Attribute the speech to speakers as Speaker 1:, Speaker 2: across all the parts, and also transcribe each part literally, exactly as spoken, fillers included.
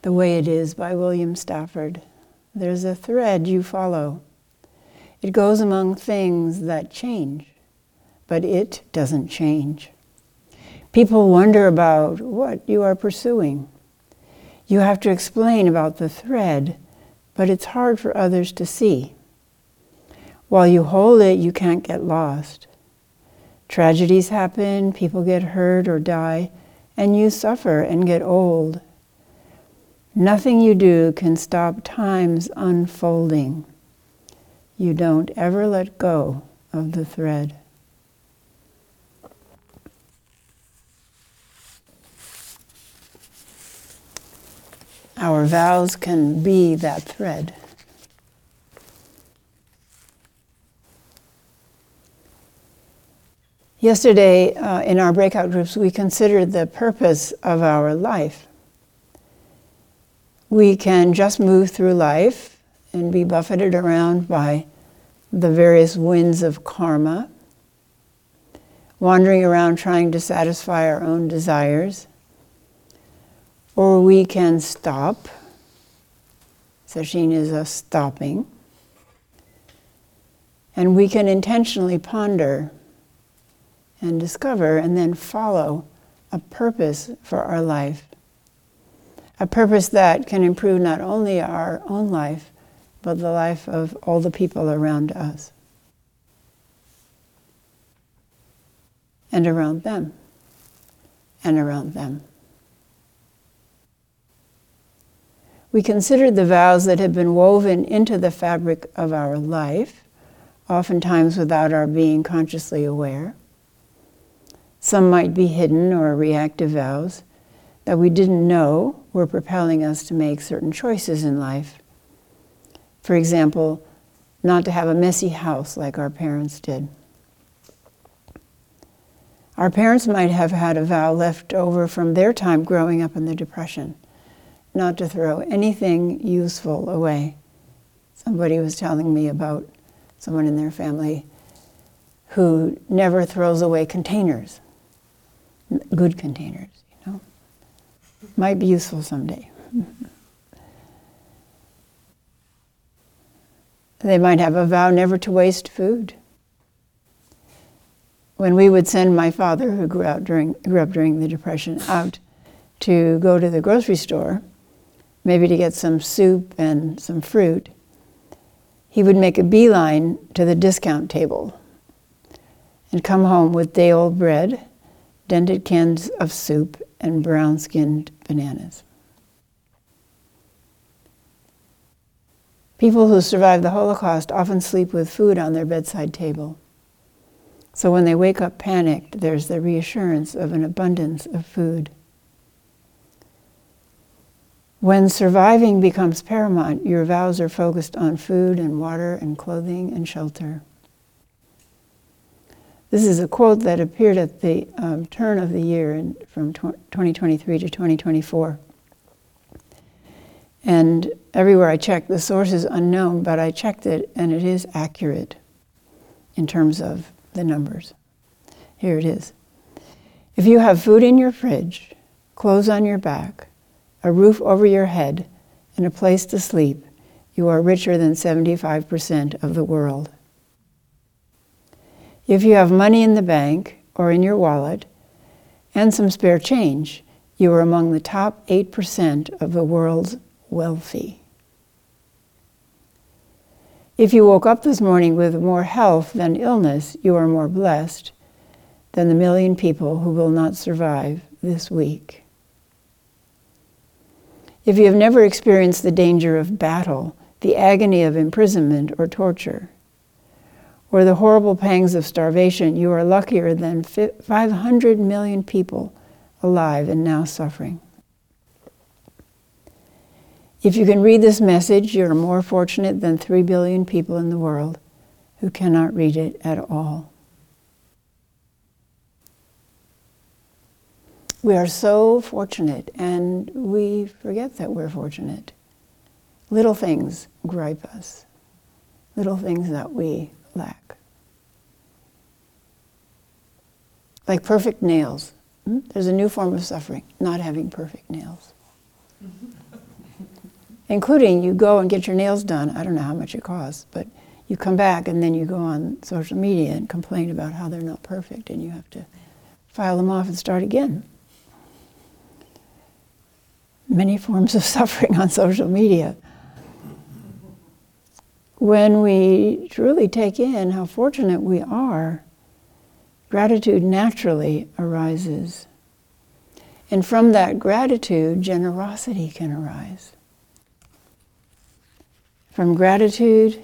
Speaker 1: The Way It Is by William Stafford. There's a thread you follow. It goes among things that change, but it doesn't change. People wonder about what you are pursuing. You have to explain about the thread, but it's hard for others to see. While you hold it, you can't get lost. Tragedies happen, people get hurt or die, and you suffer and get old. Nothing you do can stop time's unfolding. You don't ever let go of the thread. Our vows can be that thread. Yesterday, uh, in our breakout groups, we considered the purpose of our life. We can just move through life and be buffeted around by the various winds of karma, wandering around trying to satisfy our own desires. Or we can stop. Sesshin is a stopping. And we can intentionally ponder and discover and then follow a purpose for our life. A purpose that can improve not only our own life, but the life of all the people around us. And around them. And around them. We considered the vows that have been woven into the fabric of our life, oftentimes without our being consciously aware. Some might be hidden or reactive vows that we didn't know were propelling us to make certain choices in life. For example, not to have a messy house like our parents did. Our parents might have had a vow left over from their time growing up in the Depression, not to throw anything useful away. Somebody was telling me about someone in their family who never throws away containers, good containers, you know. Might be useful someday. They might have a vow never to waste food. When we would send my father, who grew out during grew up during the Depression, out to go to the grocery store, maybe to get some soup and some fruit, he would make a beeline to the discount table and come home with day-old bread, dented cans of soup, and brown-skinned bananas. People who survived the Holocaust often sleep with food on their bedside table. So when they wake up panicked, there's the reassurance of an abundance of food. When surviving becomes paramount, your vows are focused on food and water and clothing and shelter. This is a quote that appeared at the um, turn of the year in, from twenty twenty-three to twenty twenty-four. And everywhere I checked, the source is unknown, but I checked it and it is accurate in terms of the numbers. Here it is. If you have food in your fridge, clothes on your back, a roof over your head, and a place to sleep, you are richer than seventy-five percent of the world. If you have money in the bank or in your wallet and some spare change, you are among the top eight percent of the world's wealthy. If you woke up this morning with more health than illness, you are more blessed than the million people who will not survive this week. If you have never experienced the danger of battle, the agony of imprisonment or torture, or the horrible pangs of starvation, you are luckier than five hundred million people alive and now suffering. If you can read this message, you are more fortunate than three billion people in the world who cannot read it at all. We are so fortunate, and we forget that we're fortunate. Little things gripe us, little things that we lack. Like perfect nails. There's a new form of suffering, not having perfect nails. including you go and get your nails done. I don't know how much it costs, but you come back and then you go on social media and complain about how they're not perfect, and you have to file them off and start again. Many forms of suffering on social media. When we truly take in how fortunate we are, gratitude naturally arises. And from that gratitude, generosity can arise. From gratitude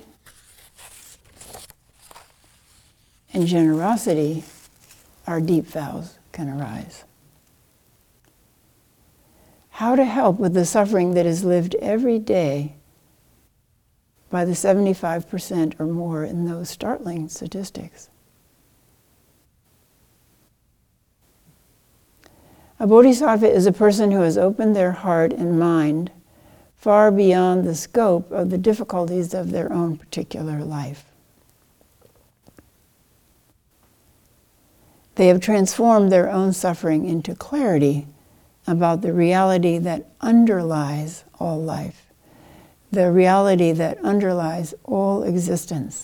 Speaker 1: and generosity, our deep vows can arise. How to help with the suffering that is lived every day by the seventy-five percent or more in those startling statistics. A bodhisattva is a person who has opened their heart and mind far beyond the scope of the difficulties of their own particular life. They have transformed their own suffering into clarity about the reality that underlies all life, the reality that underlies all existence.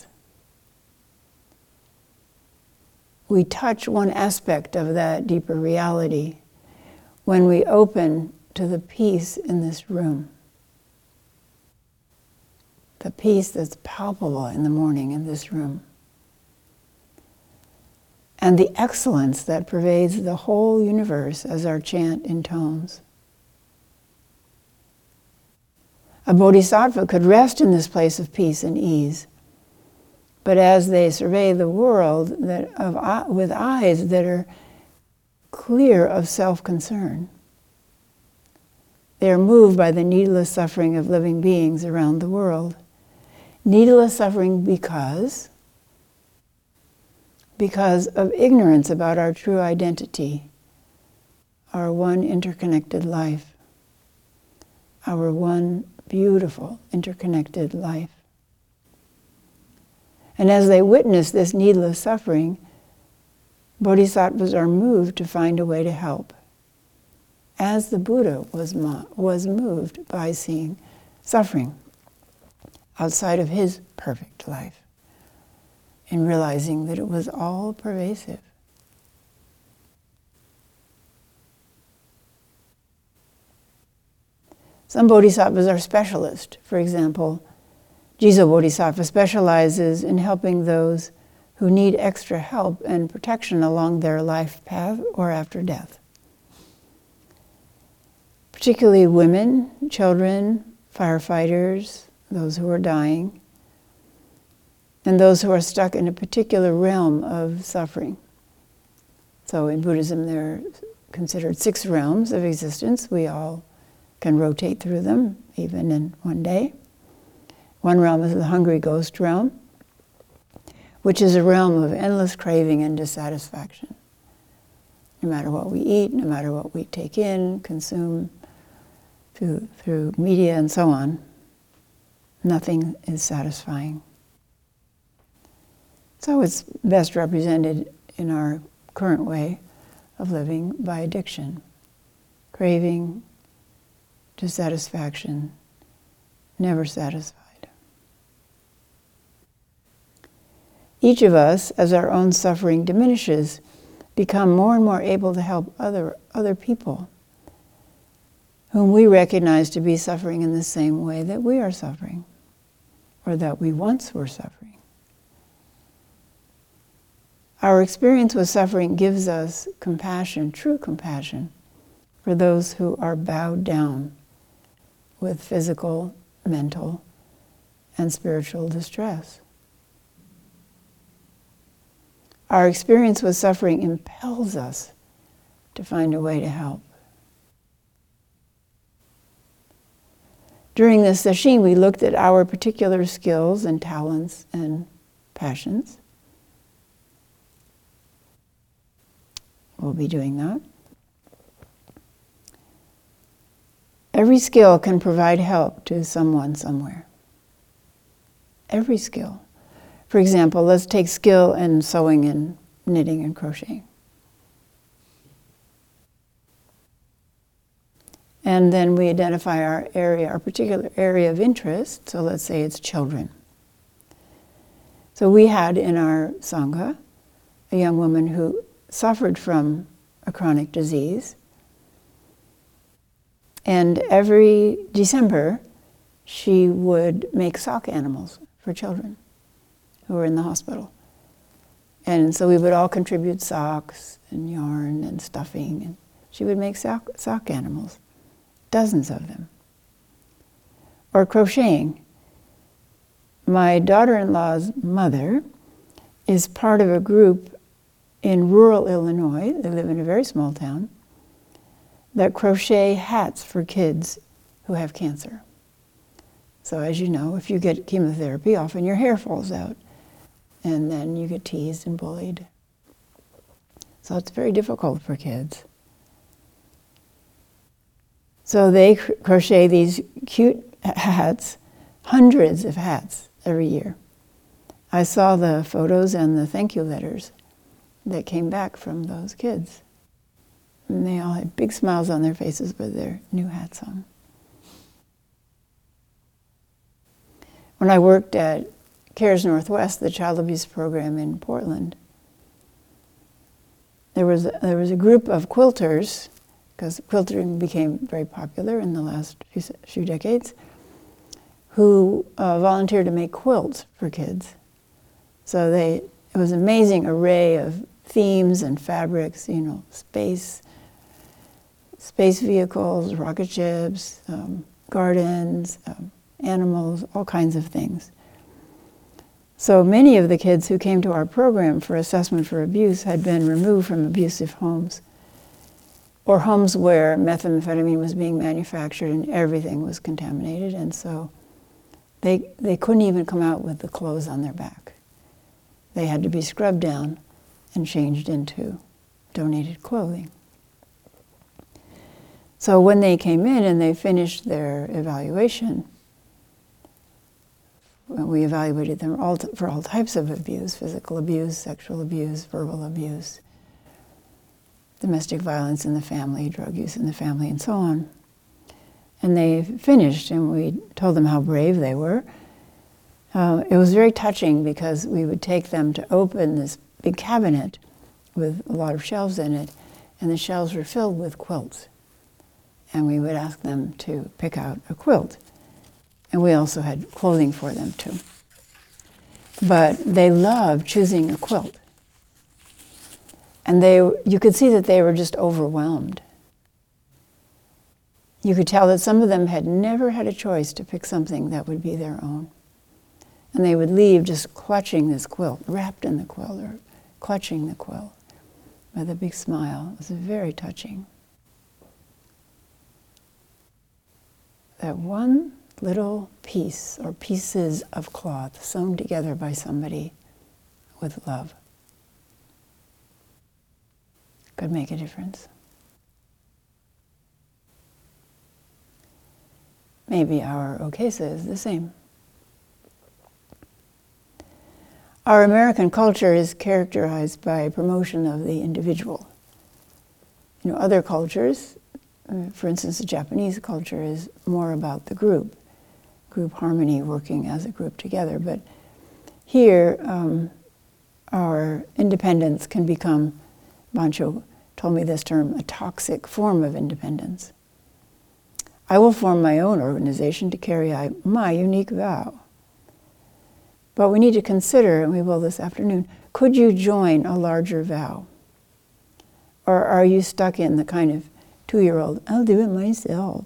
Speaker 1: We touch one aspect of that deeper reality when we open to the peace in this room, the peace that's palpable in the morning in this room, and the excellence that pervades the whole universe as our chant intones. A bodhisattva could rest in this place of peace and ease, but as they survey the world that of, with eyes that are clear of self-concern, they are moved by the needless suffering of living beings around the world. Needless suffering because because of ignorance about our true identity, our one interconnected life, our one beautiful interconnected life. And as they witness this needless suffering, bodhisattvas are moved to find a way to help, as the Buddha was, mo- was moved by seeing suffering outside of his perfect life, and realizing that it was all pervasive. Some bodhisattvas are specialists. For example, Jizo Bodhisattva specializes in helping those who need extra help and protection along their life path or after death. Particularly women, children, firefighters, those who are dying, and those who are stuck in a particular realm of suffering. So in Buddhism, there are considered six realms of existence. We all can rotate through them, even in one day. One realm is the hungry ghost realm, which is a realm of endless craving and dissatisfaction. No matter what we eat, no matter what we take in, consume through, through media and so on, nothing is satisfying. So it's best represented in our current way of living by addiction, craving, dissatisfaction, never satisfied. Each of us, as our own suffering diminishes, become more and more able to help other, other people whom we recognize to be suffering in the same way that we are suffering, or that we once were suffering. Our experience with suffering gives us compassion, true compassion, for those who are bowed down with physical, mental, and spiritual distress. Our experience with suffering impels us to find a way to help. During this session, we looked at our particular skills and talents and passions. We'll be doing that. Every skill can provide help to someone somewhere. Every skill. For example, let's take skill in sewing and knitting and crocheting. And then we identify our area, our particular area of interest. So let's say it's children. So we had in our Sangha a young woman who suffered from a chronic disease. And every December, she would make sock animals for children who were in the hospital. And so we would all contribute socks and yarn and stuffing, and she would make sock, sock animals, dozens of them. Or crocheting. My daughter-in-law's mother is part of a group in rural Illinois, they live in a very small town, that crochet hats for kids who have cancer. So as you know, if you get chemotherapy, often your hair falls out, and then you get teased and bullied. So it's very difficult for kids. So they cr- crochet these cute hats, hundreds of hats every year. I saw the photos and the thank you letters that came back from those kids. And they all had big smiles on their faces with their new hats on. When I worked at CARES Northwest, the child abuse program in Portland, there was a, there was a group of quilters, because quilting became very popular in the last few, few decades, who uh, volunteered to make quilts for kids. So they, it was an amazing array of themes and fabrics, you know, space, space vehicles, rocket ships, um, gardens, um, animals, all kinds of things. So many of the kids who came to our program for assessment for abuse had been removed from abusive homes, or homes where methamphetamine was being manufactured and everything was contaminated, and so they, they couldn't even come out with the clothes on their back. They had to be scrubbed down and changed into donated clothing. So when they came in and they finished their evaluation, we evaluated them all t- for all types of abuse, physical abuse, sexual abuse, verbal abuse, domestic violence in the family, drug use in the family, and so on. And they finished, and we told them how brave they were. Uh, it was very touching because we would take them to open this big cabinet with a lot of shelves in it, and the shelves were filled with quilts. And we would ask them to pick out a quilt. And we also had clothing for them too. But they loved choosing a quilt. And they, you could see that they were just overwhelmed. You could tell that some of them had never had a choice to pick something that would be their own. And they would leave just clutching this quilt, wrapped in the quilt, or clutching the quilt with a big smile. It was very touching. That one little piece or pieces of cloth sewn together by somebody with love could make a difference. Maybe our Okesa is the same. Our American culture is characterized by promotion of the individual. You know, other cultures, uh, for instance, the Japanese culture is more about the group. Group harmony, working as a group together. But here, um, our independence can become, Bancho told me this term, a toxic form of independence. I will form my own organization to carry out my unique vow. But we need to consider, and we will this afternoon, could you join a larger vow? Or are you stuck in the kind of two-year-old, I'll do it myself?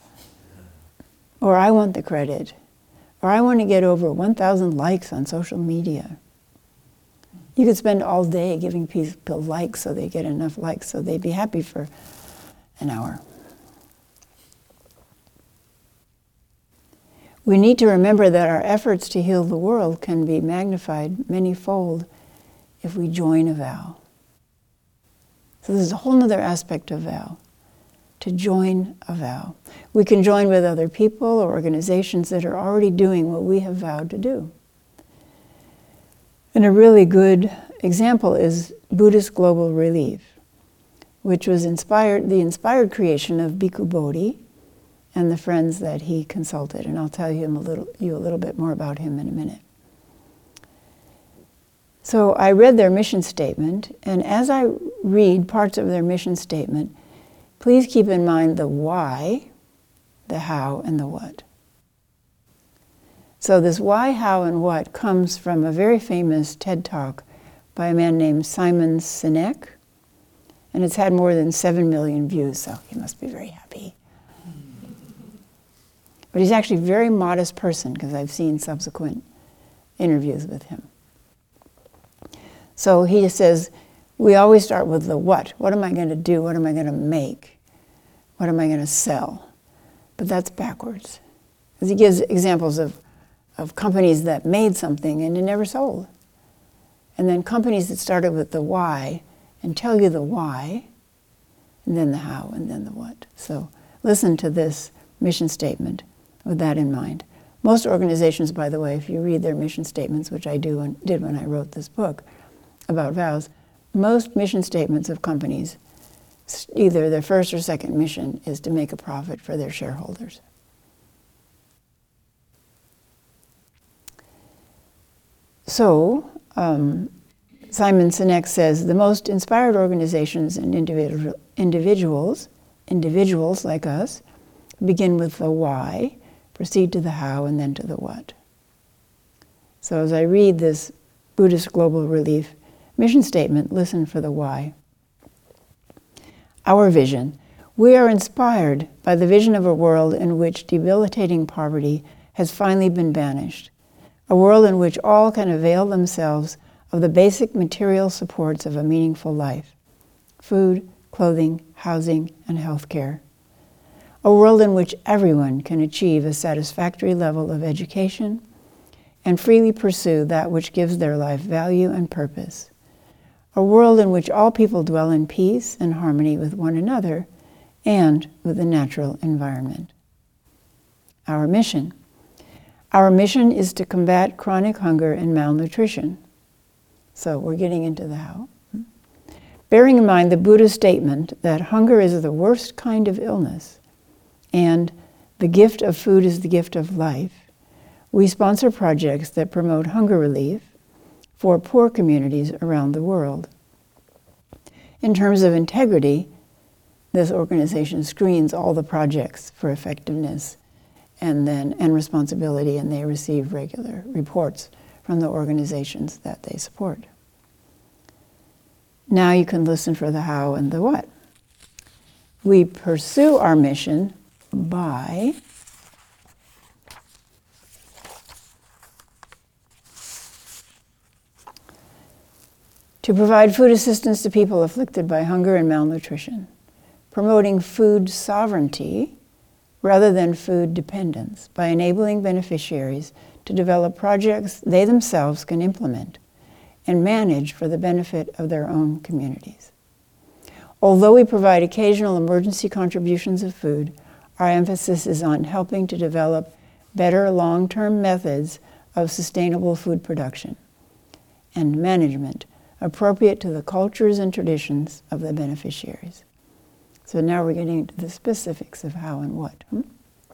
Speaker 1: Or I want the credit, or I want to get over one thousand likes on social media. You could spend all day giving people likes so they get enough likes so they'd be happy for an hour. We need to remember that our efforts to heal the world can be magnified many-fold if we join a vow. So there's a whole other aspect of vow. To join a vow. We can join with other people or organizations that are already doing what we have vowed to do. And a really good example is Buddhist Global Relief, which was inspired, the inspired creation of Bhikkhu Bodhi, and the friends that he consulted. And I'll tell you, him a little, you a little bit more about him in a minute. So I read their mission statement, and as I read parts of their mission statement, please keep in mind the why, the how, and the what. So this why, how, and what comes from a very famous TED Talk by a man named Simon Sinek, and it's had more than seven million views, so he must be very happy. But he's actually a very modest person, because I've seen subsequent interviews with him. So he says, we always start with the what. What am I going to do? What am I going to make? What am I going to sell? But that's backwards. Because he gives examples of, of companies that made something and it never sold. And then companies that started with the why and tell you the why, and then the how, and then the what. So listen to this mission statement with that in mind. Most organizations, by the way, if you read their mission statements, which I do and did when I wrote this book about vows, most mission statements of companies, either their first or second mission is to make a profit for their shareholders. So, um, Simon Sinek says, the most inspired organizations and individual, individuals, individuals like us, begin with the why, proceed to the how, and then to the what. So as I read this Buddhist Global Relief mission statement, listen for the why. Our vision. We are inspired by the vision of a world in which debilitating poverty has finally been banished, a world in which all can avail themselves of the basic material supports of a meaningful life: food, clothing, housing, and health care. A world in which everyone can achieve a satisfactory level of education and freely pursue that which gives their life value and purpose. A world in which all people dwell in peace and harmony with one another and with the natural environment. Our mission. Our mission is to combat chronic hunger and malnutrition. So we're getting into the how. Bearing in mind the Buddha's statement that hunger is the worst kind of illness and the gift of food is the gift of life, we sponsor projects that promote hunger relief for poor communities around the world. In terms of integrity, this organization screens all the projects for effectiveness and then and responsibility, and they receive regular reports from the organizations that they support. Now you can listen for the how and the what. We pursue our mission by to provide food assistance to people afflicted by hunger and malnutrition, promoting food sovereignty rather than food dependence by enabling beneficiaries to develop projects they themselves can implement and manage for the benefit of their own communities. Although we provide occasional emergency contributions of food, our emphasis is on helping to develop better long-term methods of sustainable food production and management appropriate to the cultures and traditions of the beneficiaries. So now we're getting into the specifics of how and what. Hmm?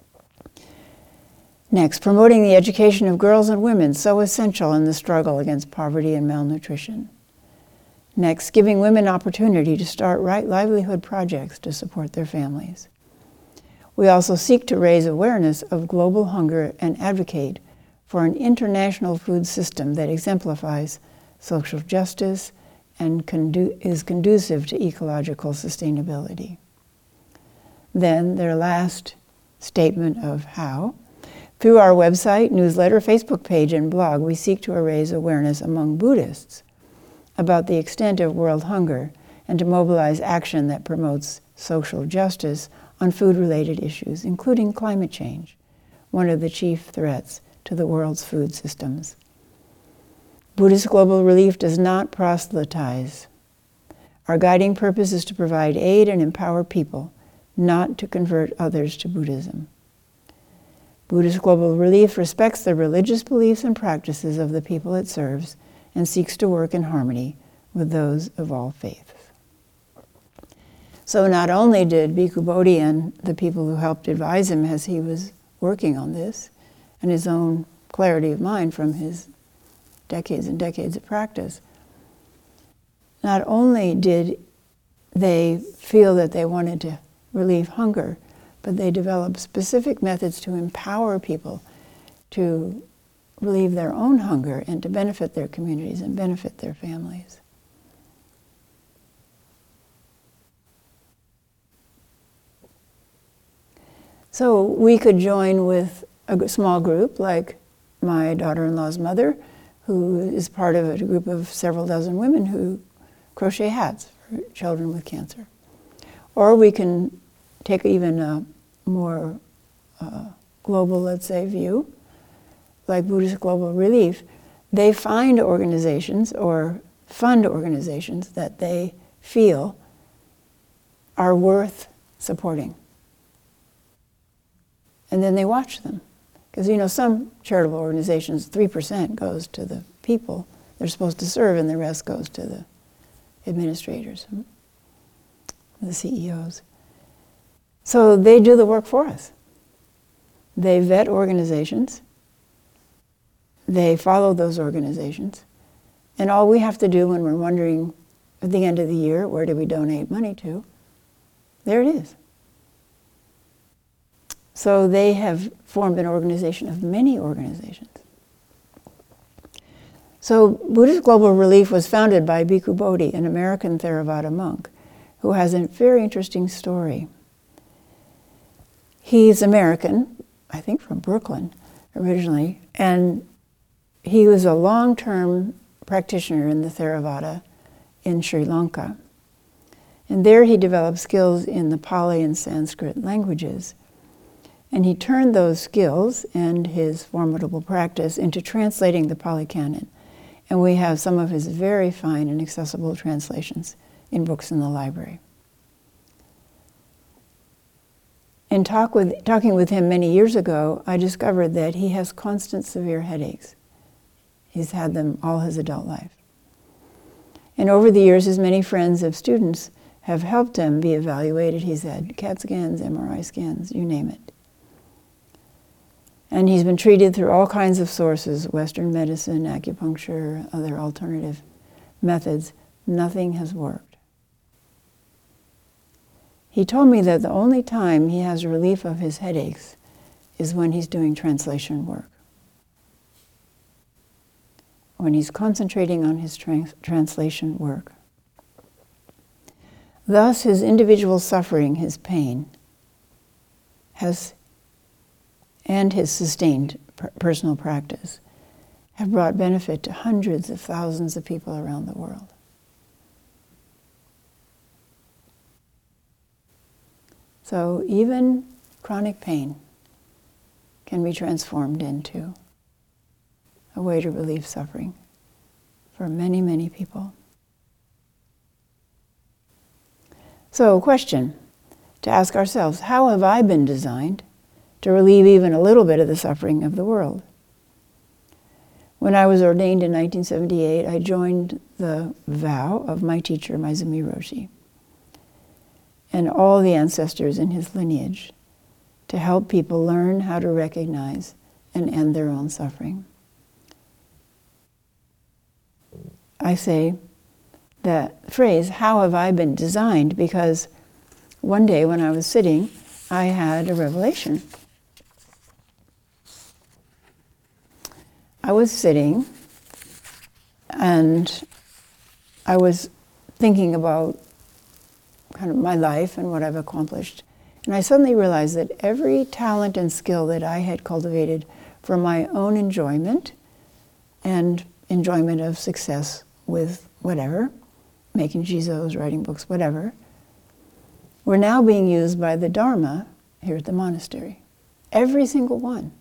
Speaker 1: Next, promoting the education of girls and women, so essential in the struggle against poverty and malnutrition. Next, giving women opportunity to start right livelihood projects to support their families. We also seek to raise awareness of global hunger and advocate for an international food system that exemplifies social justice and condu- is conducive to ecological sustainability. Then their last statement of how. Through our website, newsletter, Facebook page, and blog, we seek to raise awareness among Buddhists about the extent of world hunger and to mobilize action that promotes social justice on food-related issues, including climate change, one of the chief threats to the world's food systems. Buddhist Global Relief does not proselytize. Our guiding purpose is to provide aid and empower people, not to convert others to Buddhism. Buddhist Global Relief respects the religious beliefs and practices of the people it serves and seeks to work in harmony with those of all faiths. So not only did Bhikkhu Bodhi and the people who helped advise him as he was working on this, and his own clarity of mind from his decades and decades of practice, not only did they feel that they wanted to relieve hunger, but they developed specific methods to empower people to relieve their own hunger and to benefit their communities and benefit their families. So we could join with a small group like my daughter-in-law's mother, who is part of a group of several dozen women who crochet hats for children with cancer. Or we can take even a more uh, global, let's say, view, like Buddhist Global Relief. They find organizations or fund organizations that they feel are worth supporting. And then they watch them. Because, you know, some charitable organizations, three percent goes to the people they're supposed to serve, and the rest goes to the administrators, the C E Os. So they do the work for us. They vet organizations. They follow those organizations. And all we have to do when we're wondering at the end of the year, where do we donate money to? There it is. So they have formed an organization of many organizations. So Buddhist Global Relief was founded by Bhikkhu Bodhi, an American Theravada monk, who has a very interesting story. He's American, I think from Brooklyn originally, and he was a long-term practitioner in the Theravada in Sri Lanka. And there he developed skills in the Pali and Sanskrit languages. And he turned those skills and his formidable practice into translating the Pali Canon. And we have some of his very fine and accessible translations in books in the library. In talk with, talking with him many years ago, I discovered that he has constant severe headaches. He's had them all his adult life. And over the years, his many friends of students have helped him be evaluated. He's had CAT scans, M R I scans, you name it. And he's been treated through all kinds of sources, Western medicine, acupuncture, other alternative methods. Nothing has worked. He told me that the only time he has relief of his headaches is when he's doing translation work. When he's concentrating on his trans- translation work. Thus, his individual suffering, his pain, has and his sustained per- personal practice have brought benefit to hundreds of thousands of people around the world. So even chronic pain can be transformed into a way to relieve suffering for many, many people. So, question to ask ourselves, how have I been designed to relieve even a little bit of the suffering of the world? When I was ordained in nineteen seventy-eight, I joined the vow of my teacher, Maezumi Roshi, and all the ancestors in his lineage to help people learn how to recognize and end their own suffering. I say that phrase, how have I been designed? Because one day when I was sitting, I had a revelation. I was sitting and I was thinking about kind of my life and what I've accomplished. And I suddenly realized that every talent and skill that I had cultivated for my own enjoyment and enjoyment of success with whatever, making jizos, writing books, whatever, were now being used by the Dharma here at the monastery. Every single one.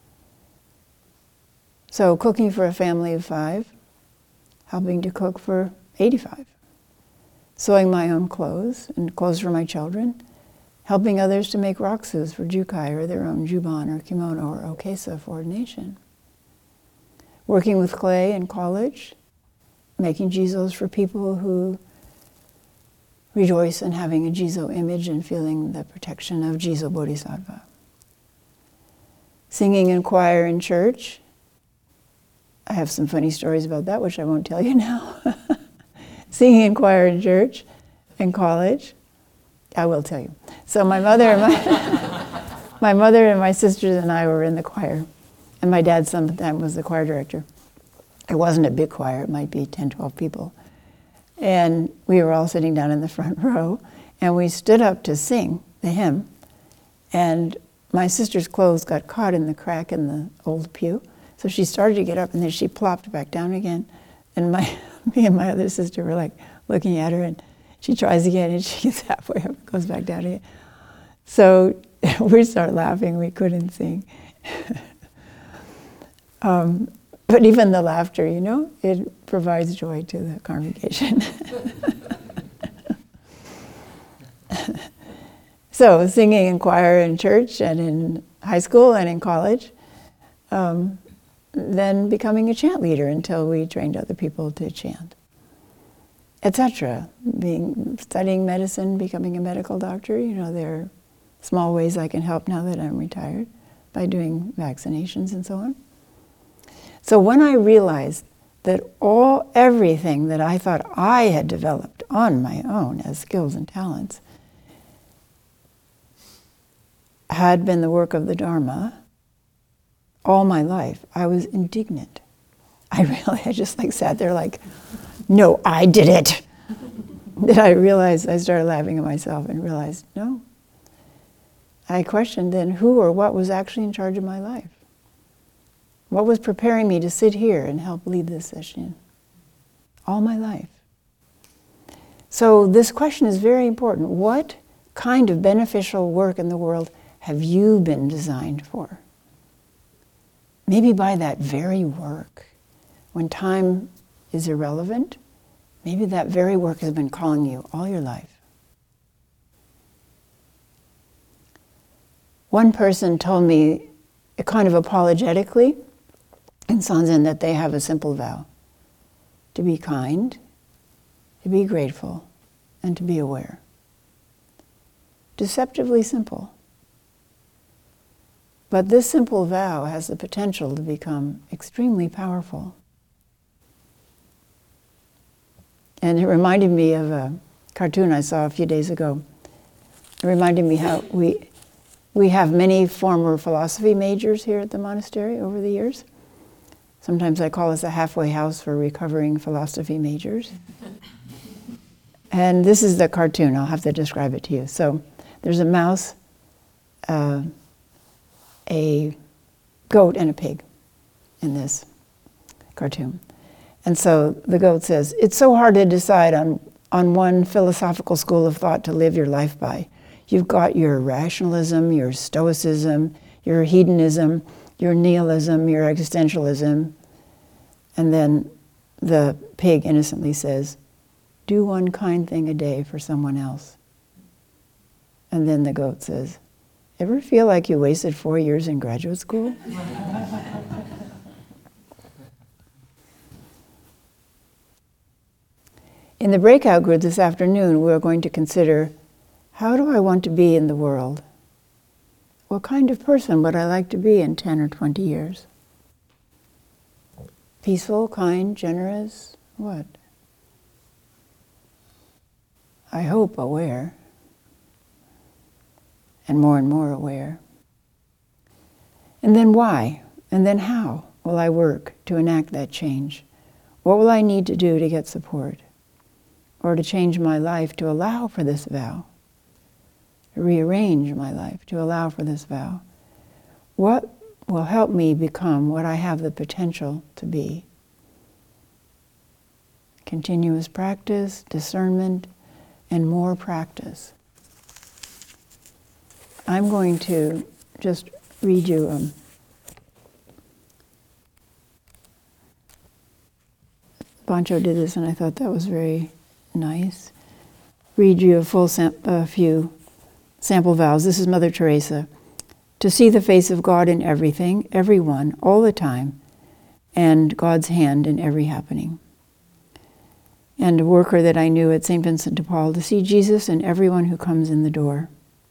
Speaker 1: So cooking for a family of five, helping to cook for eighty-five. Sewing my own clothes and clothes for my children, helping others to make rakusus for jukai or their own juban or kimono or okesa for ordination. Working with clay in college, making jizos for people who rejoice in having a Jizo image and feeling the protection of Jizo Bodhisattva. Singing in choir in church. I have some funny stories about that, which I won't tell you now. Singing in choir in church, in college. I will tell you. So my mother and my, my mother and my sisters and I were in the choir. And my dad sometime was the choir director. It wasn't a big choir, it might be ten, twelve people. And we were all sitting down in the front row, and we stood up to sing the hymn. And my sister's clothes got caught in the crack in the old pew. So she started to get up, and then she plopped back down again. And my, me and my other sister were like looking at her, and she tries again, and she gets halfway up and goes back down again. So we start laughing, we couldn't sing. um, but even the laughter, you know, it provides joy to the congregation. So singing in choir in church and in high school and in college. Um, then becoming a chant leader until we trained other people to chant, et cetera. Being studying medicine, becoming a medical doctor. You know, there are small ways I can help now that I'm retired by doing vaccinations and so on. So when I realized that all everything that I thought I had developed on my own as skills and talents had been the work of the Dharma all my life, I was indignant. I really, I just like sat there like, no, I did it. Then I realized, I started laughing at myself and realized, no. I questioned then who or what was actually in charge of my life. What was preparing me to sit here and help lead this session all my life? So this question is very important. What kind of beneficial work in the world have you been designed for? Maybe by that very work, when time is irrelevant, maybe that very work has been calling you all your life. One person told me, kind of apologetically, in Sanzen, that they have a simple vow: to be kind, to be grateful, and to be aware. Deceptively simple. But this simple vow has the potential to become extremely powerful. And it reminded me of a cartoon I saw a few days ago. It reminded me how we, we have many former philosophy majors here at the monastery over the years. Sometimes I call us a halfway house for recovering philosophy majors. And this is the cartoon. I'll have to describe it to you. So there's a mouse, uh, a goat, and a pig in this cartoon. And so the goat says, "It's so hard to decide on, on one philosophical school of thought to live your life by. You've got your rationalism, your stoicism, your hedonism, your nihilism, your existentialism." And then the pig innocently says, "Do one kind thing a day for someone else." And then the goat says, "Ever feel like you wasted four years in graduate school?" In the breakout group this afternoon, we're going to consider, how do I want to be in the world? What kind of person would I like to be in ten or twenty years? Peaceful, kind, generous, what? I hope aware. And more and more aware. And then why? And then how will I work to enact that change? What will I need to do to get support? Or to change my life to allow for this vow? To rearrange my life to allow for this vow? What will help me become what I have the potential to be? Continuous practice, discernment, and more practice. I'm going to just read you, um, Pancho did this and I thought that was very nice. Read you a full sam- a few sample vows. This is Mother Teresa. To see the face of God in everything, everyone, all the time, and God's hand in every happening. and a worker that I knew at Saint Vincent de Paul, to see Jesus in everyone who comes in the door.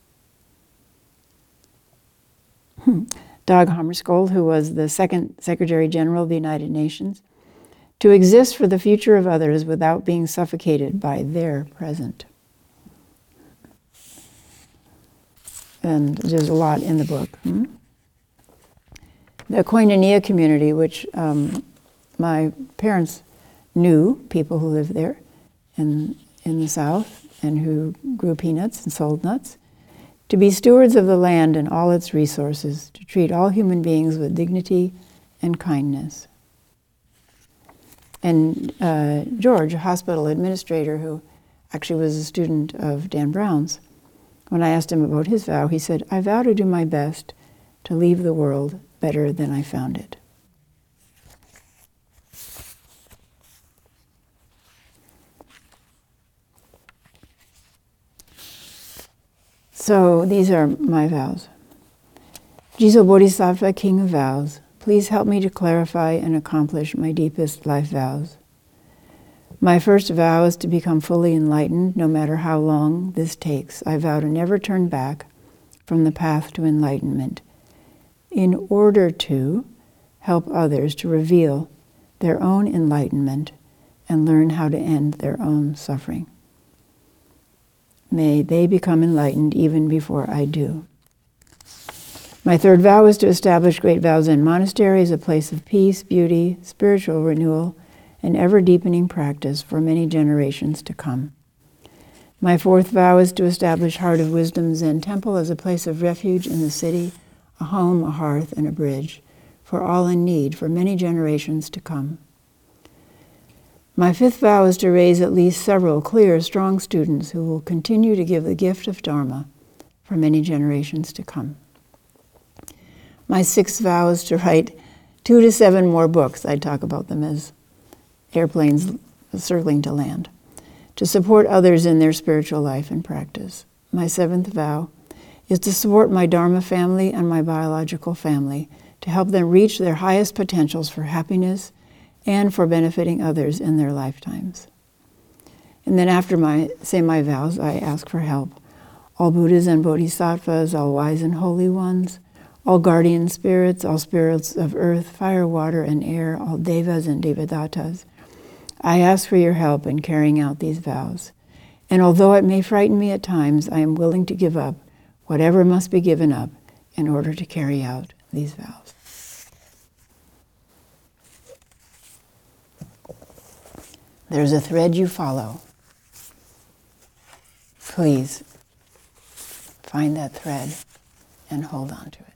Speaker 1: Dag Hammarskjöld, who was the second Secretary General of the United Nations, to exist for the future of others without being suffocated by their present. And there's a lot in the book. Hmm? The Koinonia community, which um, my parents knew, people who lived there in, in the South and who grew peanuts and sold nuts, to be stewards of the land and all its resources, to treat all human beings with dignity and kindness. And uh, George, a hospital administrator who actually was a student of Dan Brown's, when I asked him about his vow, he said, "I vow to do my best to leave the world better than I found it." So these are my vows. Jizo Bodhisattva, King of Vows, please help me to clarify and accomplish my deepest life vows. My first vow is to become fully enlightened, no matter how long this takes. I vow to never turn back from the path to enlightenment, in order to help others to reveal their own enlightenment and learn how to end their own suffering. May they become enlightened even before I do. My third vow is to establish Great Vow Zen Monastery as a place of peace, beauty, spiritual renewal, and ever-deepening practice for many generations to come. My fourth vow is to establish Heart of Wisdom Zen Temple as a place of refuge in the city, a home, a hearth, and a bridge for all in need for many generations to come. My fifth vow is to raise at least several clear, strong students who will continue to give the gift of Dharma for many generations to come. My sixth vow is to write two to seven more books. I talk about them as airplanes circling to land, to support others in their spiritual life and practice. My seventh vow is to support my Dharma family and my biological family, to help them reach their highest potentials for happiness and for benefiting others in their lifetimes. And then after my say my vows, I ask for help. All Buddhas and Bodhisattvas, all wise and holy ones, all guardian spirits, all spirits of earth, fire, water, and air, all devas and devadatas, I ask for your help in carrying out these vows. And although it may frighten me at times, I am willing to give up whatever must be given up in order to carry out these vows. There's a thread you follow. Please find that thread and hold on to it.